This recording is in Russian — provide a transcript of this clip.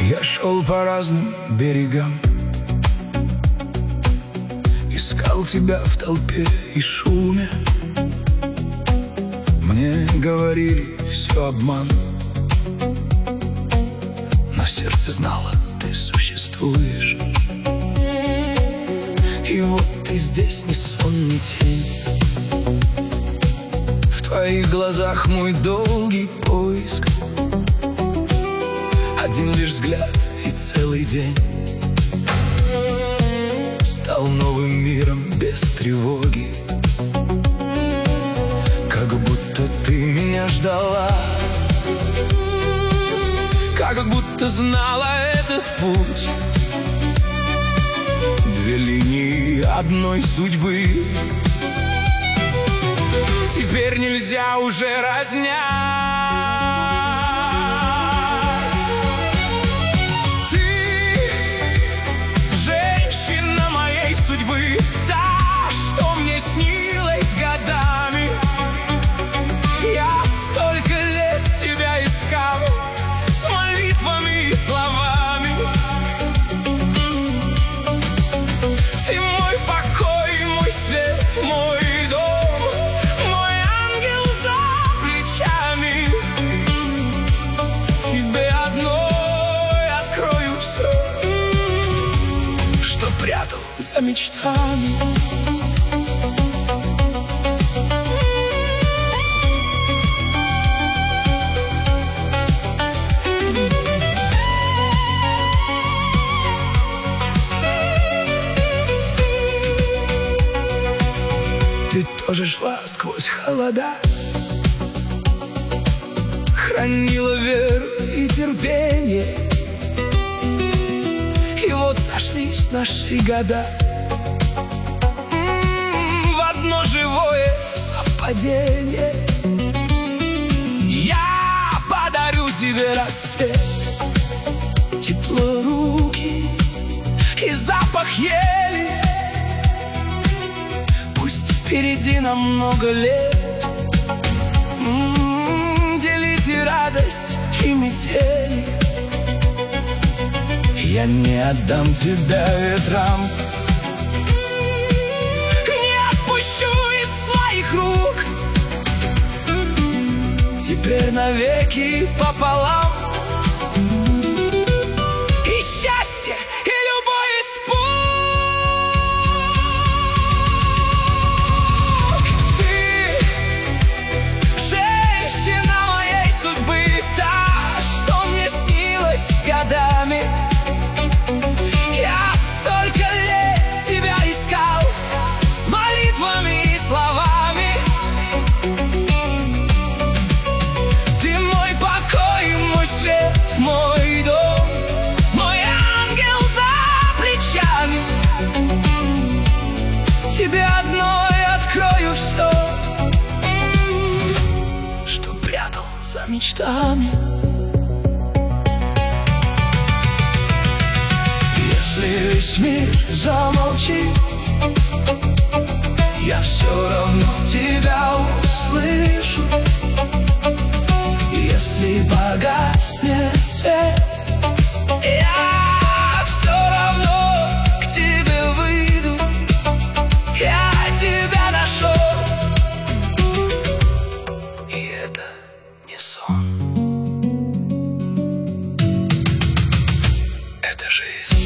Я шел по разным берегам, искал тебя в толпе и шуме. Мне говорили, все обман, но сердце знало, ты существуешь. И вот ты здесь, ни сон, ни тень. В твоих глазах мой долгий поиск, один лишь взгляд и целый день стал новым миром без тревоги. Как будто ты меня ждала, как будто знала этот путь. Две линии одной судьбы теперь нельзя уже разнять. Та, что мне снилась годами. Я столько лет тебя искал с молитвами и словами. Ты мой покой, мой свет, мой дом, мой ангел за плечами. Тебе одной открою все, что прятал за мечтами. Ты тоже шла сквозь холода, хранила веру и терпение. И вот сошлись наши года в одно живое совпадение. Я подарю тебе рассвет, тепло руки и запах ели. Пусть впереди нам много лет, делите радость и метели. Я не отдам тебя ветрам, не отпущу из своих рук. Теперь навеки пополам и счастье, и любой испуг. Ты женщина моей судьбы, та, что мне снилась годами. Я столько лет тебя искал с молитвами и словами. Ты мой покой, мой свет, мой дом, мой ангел за плечами. Тебе одной открою все, что прятал за мечтами. Весь мир замолчит, я все равно тебя услышу. Если погаснет свет, я все равно к тебе выйду. Я тебя нашел, и это не сон, это жизнь.